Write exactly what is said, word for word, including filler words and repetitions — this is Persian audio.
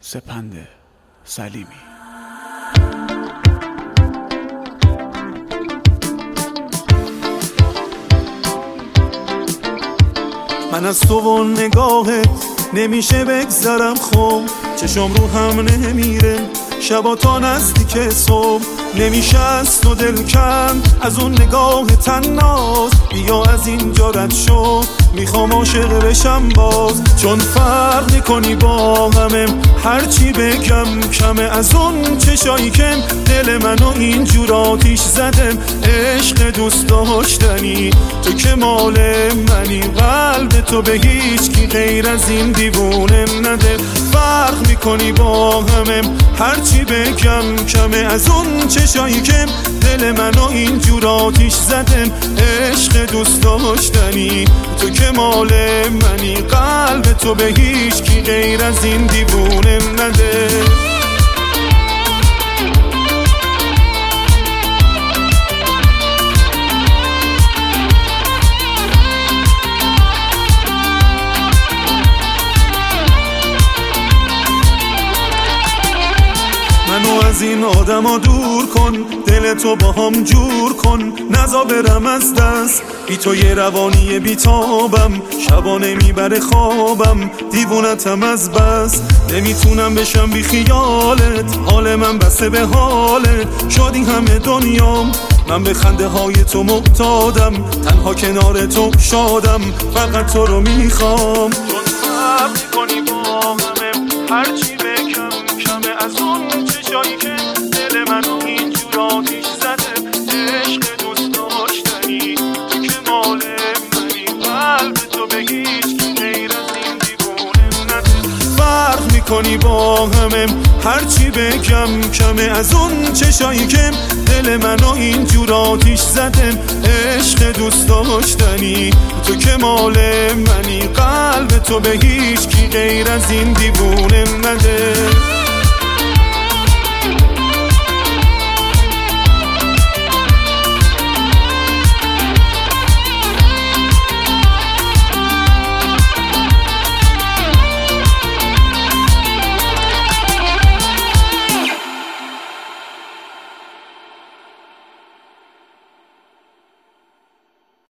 سپند سلیمی. من از تو و نگاهت نمیشه بگذرم، خب چشم رو هم نمیره شبا تا نزدیک صبح، نمیشه از تو دل کند از اون نگاه تناز. بیا از اینجا رد شو، میخوام عاشق بشم باز، چون فرق میکنی با همه، هرچی بگم کمه. از اون چشایی که دل منو اینجور آتیش زدم، عشق دوست داشتنی تو که مال منی، قلب تو به هیچ کی غیر از این دیوونه نده. فرق میکنی با همه، هرچی بگم کمه. از اون چشایی که دل منو اینجور آتیش زدم، عشق دوست داشتنی تو که مال منی، قلب تو به هیچ کی غیر از این دیوونه نده. منو از این آدم ها دور کن، دل تو با هم جور کن، نزا برم از دست. بی تو یه روانی بیتابم، شبا نمیبره خوابم، دیوونتم از بس. نمیتونم بشم بی خیالت، حال من بسته به حالت. شد این همه دنیام، من به خنده های تو محتادم، تنها کنار تو شادم، فقط تو رو میخوام. چون فرق میکنی با همه، هرچی بکم کمه. از اون چشایی که دل منو اینجور آتیش زده، عشق دوست داشتنی تو که مال منی، قلب تو به هیچ کی غیر از این دیوونه نده. فرق میکنی با همه، هرچی بگم کمه. از اون چشایی که دل منو اینجور آتیش زده، عشق دوست داشتنی تو که مال منی، قلب تو به هیچ کی غیر از این دیوونه نده.